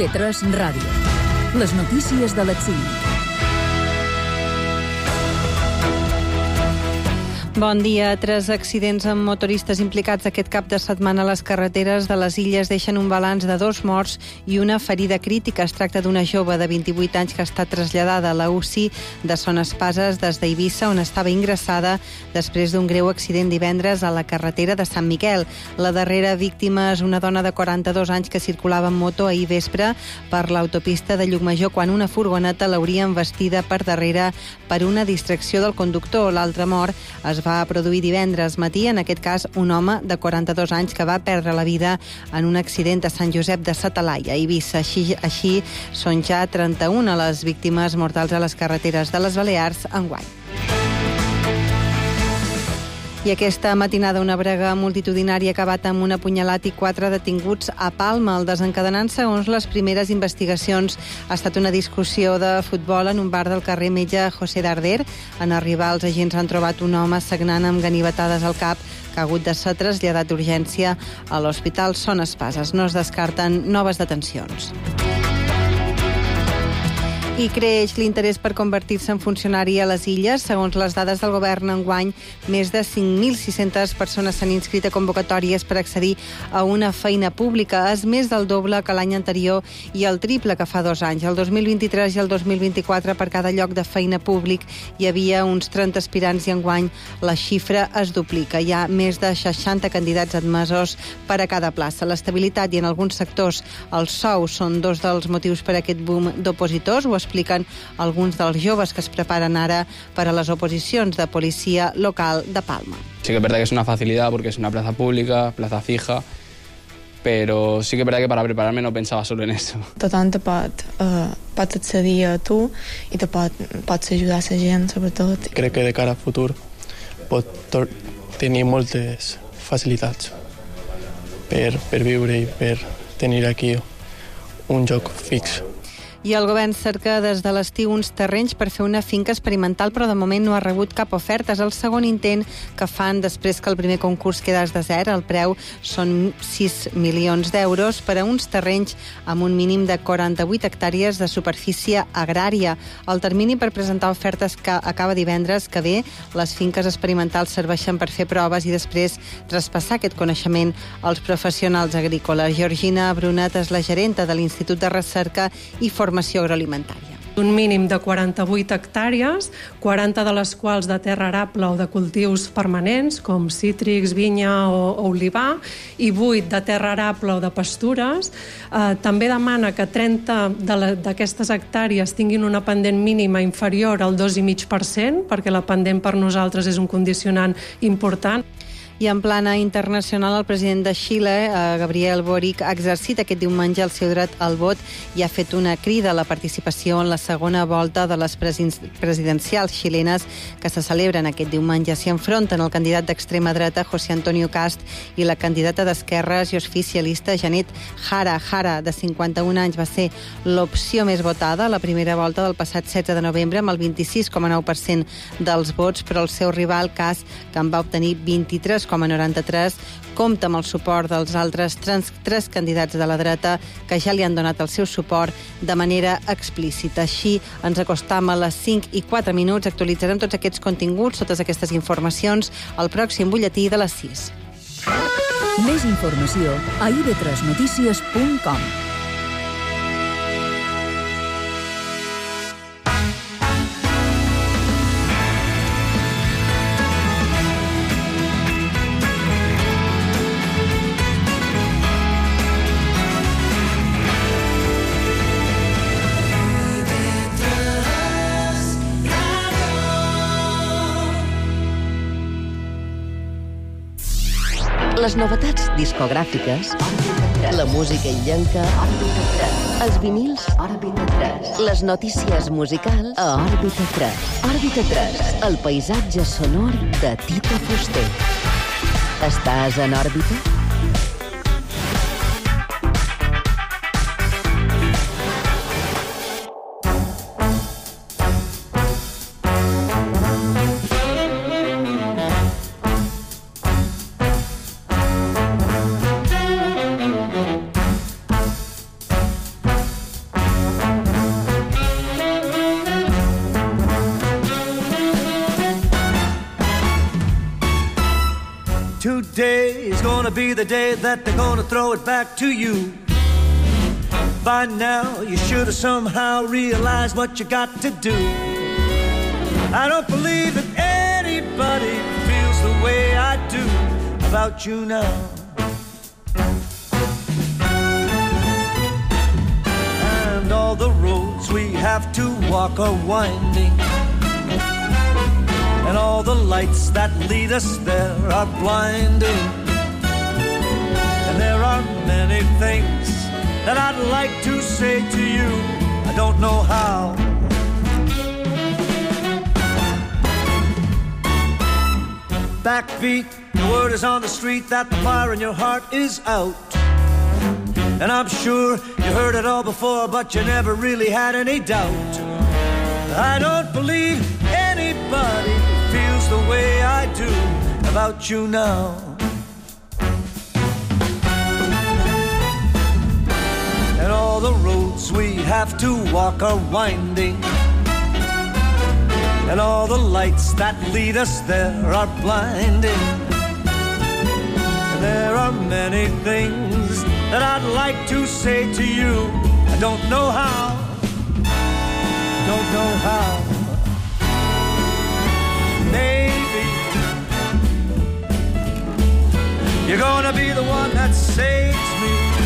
IB3 Ràdio. Les notícies de l'exili. Bon dia. 3 accidents amb motoristes implicats aquest cap de setmana a les carreteres de les Illes deixen un balanç de 2 morts i una ferida crítica. Es tracta d'una jove de 28 anys que ha estat traslladada a la UCI de Son Espases des d'Eivissa, on estava ingressada després d'un greu accident divendres a la carretera de Sant Miquel. La darrera víctima és una dona de 42 anys que circulava en moto ahir vespre per l'autopista de Llucmajor quan una furgoneta l'hauria embestida per darrere per una distracció del conductor. L'altra mort es va produir divendres matí, en aquest cas un home de 42 anys que va perdre la vida en un accident a Sant Josep de sa Talaia, a Eivissa. Així són ja 31 les víctimes mortals a les carreteres de les Balears enguany. I aquesta matinada una brega multitudinària ha acabat amb un apunyalat i 4 detinguts a Palma. El desencadenant, segons les primeres investigacions, ha estat una discussió de futbol en un bar del carrer Metge José Darder. En arribar, els agents han trobat un home sagnant amb ganivetades al cap que ha hagut de ser traslladat d'urgència a l'Hospital Son Espases. No es descarten noves detencions. I creix l'interès per convertir-se en funcionari a les Illes. Segons les dades del govern enguany, més de 5.600 persones s'han inscrit a convocatòries per accedir a una feina pública. És més del doble que l'any anterior i el triple que fa 2 anys. El 2023 i el 2024, per cada lloc de feina públic, hi havia uns 30 aspirants i enguany la xifra es duplica. Hi ha més de 60 candidats admesos per a cada plaça. L'estabilitat i, en alguns sectors, els sous són 2 dels motius per a aquest boom d'opositors. Ho expliquen alguns dels joves que es preparen ara per a les oposicions de policia local de Palma. Sí que es verdad que es una facilidad porque es una plaza pública, plaza fija, pero sí que es verdad que para prepararme no pensaba solo en eso. Tothom te pot accedir a tu i te pots ajudar la gent, sobretot. Crec que de cara al futur pot tenir moltes facilitats per viure i per tenir aquí un lloc fix. I el govern cerca des de l'estiu uns terrenys per fer una finca experimental, però de moment no ha rebut cap oferta. És el segon intent que fan després que el primer concurs quedés desert. El preu són 6 milions d'euros per a uns terrenys amb un mínim de 48 hectàrees de superfície agrària. El termini per presentar ofertes que acaba divendres que ve. Les finques experimentals serveixen per fer proves i després traspassar aquest coneixement als professionals agrícoles. Georgina Brunet és la gerenta de l'Institut de Recerca i Formació Agroalimentària. Un mínim de 48 hectàrees, 40 de les quals de terra arable o de cultius permanents, com cítrics, vinya o olivar, i 8 de terra arable o de pastures. També demana que 30 d'aquestes hectàrees tinguin una pendent mínima inferior al 2,5%, perquè la pendent per nosaltres és un condicionant important. I en plana internacional, el president de Xile, Gabriel Boric, ha exercit aquest diumenge el seu dret al vot i ha fet una crida a la participació en la segona volta de les presidencials xilenes que se celebren aquest diumenge. S'hi enfronten el candidat d'extrema dreta, José Antonio Cast, i la candidata d'esquerres i oficialista, Janet Jara. Jara, de 51 anys, va ser l'opció més votada a la primera volta del passat 16 de novembre, amb el 26,9% dels vots, però el seu rival, Cast, que en va obtenir 23,93%, compta amb el suport dels altres 3 candidats de la dreta que ja li han donat el seu suport de manera explícita. Així ens acostam a les 5:04. Actualitzarem tots aquests continguts, totes aquestes informacions, al pròxim butlletí de les 6. Més informació a ib3notícies.com. Les novetats discogràfiques, la música illenca, els vinils, les notícies musicals a Òrbita 3. Òrbita 3, el paisatge sonor de Tito Fuster. Estàs en òrbita? day is gonna be the day that they're gonna throw it back to you. By now, you should have somehow realized what you got to do. I don't believe that anybody feels the way I do about you now. And all the roads we have to walk are winding, and all the lights that lead us there are blinding. And there are many things that I'd like to say to you, I don't know how. Backbeat, the word is on the street that the fire in your heart is out. And I'm sure you heard it all before, but you never really had any doubt. I don't believe anybody feels the way I do about you now. And all the roads we have to walk are winding, and all the lights that lead us there are blinding. And there are many things that I'd like to say to you, I don't know how, don't know how. Maybe you're gonna be the one that saves me.